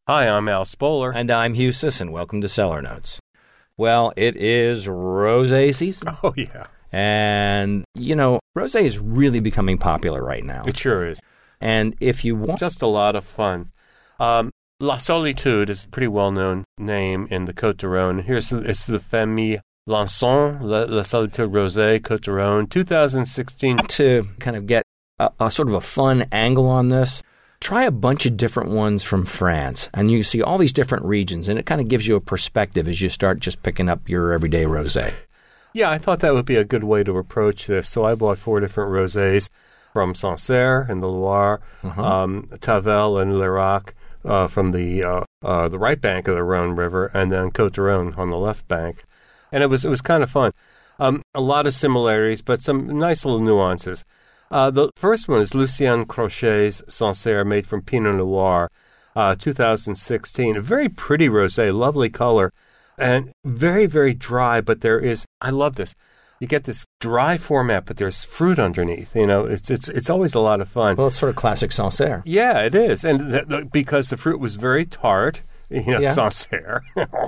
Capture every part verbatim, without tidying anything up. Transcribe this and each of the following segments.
Hi, I'm Al Spoler. And I'm Hugh Sisson. Welcome to Cellar Notes. Well, it is rosé season. Oh, yeah. And, you know, rosé is really becoming popular right now. It sure is. And if you want... Just a lot of fun. Um, La Solitude is a pretty well-known name in the Côte d'Rhône. Here's the, it's the Famille Lançon, La, La Solitude Rosé, Côte d'Rhône, two thousand sixteen. To kind of get a, a sort of a fun angle on this, try a bunch of different ones from France, and you see all these different regions, and it kind of gives you a perspective as you start just picking up your everyday rosé. Yeah, I thought that would be a good way to approach this. So I bought four different rosés from Sancerre in the Loire, uh-huh. um, Tavel and Lirac uh, from the uh, uh, the right bank of the Rhône River, and then Côte d'Rhône on the left bank. And it was it was kind of fun. Um, a lot of similarities, but some nice little nuances. Uh, the first one is Lucien Crochet's Sancerre, made from Pinot Noir, uh, two thousand sixteen. A very pretty rosé, lovely color, and very, very dry, but there is, I love this. You get this dry format, but there's fruit underneath. You know, it's it's it's always a lot of fun. Well, it's sort of classic Sancerre. Yeah, it is. And th- th- because the fruit was very tart, you know, yeah. Sancerre.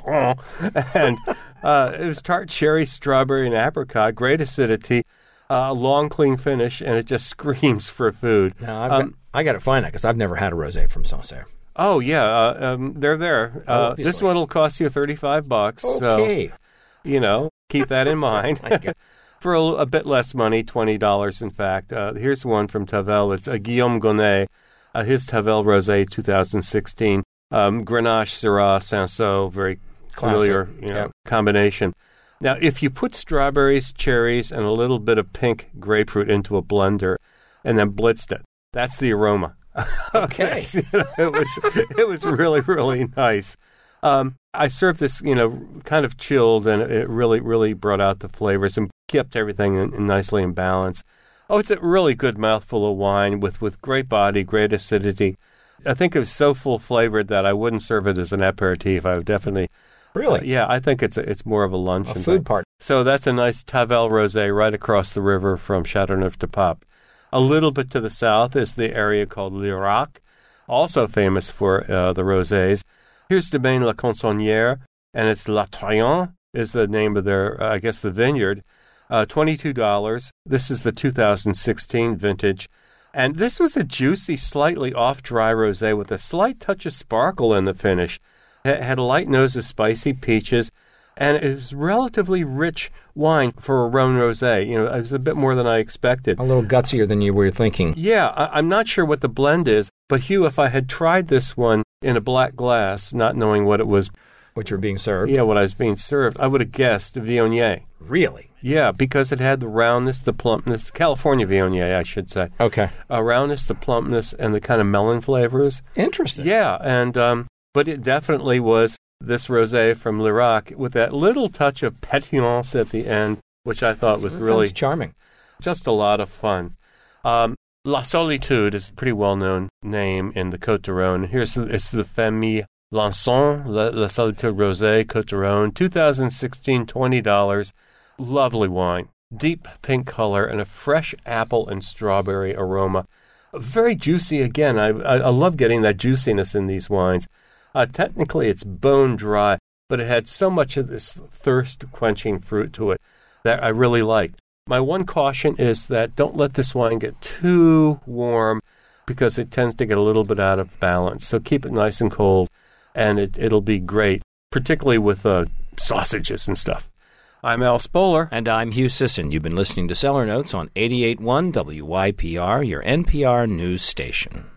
and uh, it was tart cherry, strawberry, and apricot, great acidity. A uh, long, clean finish, and it just screams for food. Now, I've um, got, I got to find that because I've never had a rosé from Sancerre. Oh yeah, uh, um, they're there. Uh, oh, this one will cost you thirty-five bucks. Okay, so, you know, keep that in mind. For a, a bit less money, twenty dollars. In fact, uh, here's one from Tavel. It's a Guillaume Gonnet, uh, his Tavel Rosé, two thousand sixteen. Um, Grenache, Syrah, Cinsault, very familiar, Classic. you know, yeah. combination. Now, if you put strawberries, cherries, and a little bit of pink grapefruit into a blender and then blitzed it, that's the aroma. Okay. it was it was really, really nice. Um, I served this, you know, kind of chilled, and it really, really brought out the flavors and kept everything in, in nicely in balance. Oh, it's a really good mouthful of wine with, with great body, great acidity. I think it was so full-flavored that I wouldn't serve it as an aperitif. I would definitely... Really? Uh, yeah, I think it's a, it's more of a lunch. A food part. So that's a nice Tavel Rosé right across the river from Châteauneuf-du-Pape. A little bit to the south is the area called Lirac, also famous for uh, the rosés. Here's Domaine La Consonnière, and it's La Troyenne is the name of their, uh, I guess, the vineyard. Uh, twenty-two dollars. This is the two thousand sixteen vintage. And this was a juicy, slightly off-dry rosé with a slight touch of sparkle in the finish. It had a light nose of spicy peaches, and it was relatively rich wine for a Rhône rosé. You know, it was a bit more than I expected. A little gutsier than you were thinking. Yeah, I, I'm not sure what the blend is, but Hugh, if I had tried this one in a black glass, not knowing what it was, what you're being served. Yeah, what I was being served, I would have guessed Viognier. Really? Yeah, because it had the roundness, the plumpness, California Viognier, I should say. Okay. Uh, roundness, the plumpness, and the kind of melon flavors. Interesting. Yeah, and um, but it definitely was this rosé from Lirac with that little touch of pétillance at the end, which I thought was that really sounds charming. Just a lot of fun. Um, La Solitude is a pretty well-known name in the Côte d'Rhône. Here's the, it's the Famille Lançon, La, La Solitude Rosé, Côte d'Rhône, two thousand sixteen, twenty dollars. Lovely wine, deep pink color, and a fresh apple and strawberry aroma. Very juicy again. I, I, I love getting that juiciness in these wines. Uh, technically, it's bone dry, but it had so much of this thirst-quenching fruit to it that I really liked. My one caution is that don't let this wine get too warm because it tends to get a little bit out of balance. So keep it nice and cold, and it, it'll be great, particularly with uh, sausages and stuff. I'm Al Spoler. And I'm Hugh Sisson. You've been listening to Cellar Notes on eighty-eight point one W Y P R, your N P R news station.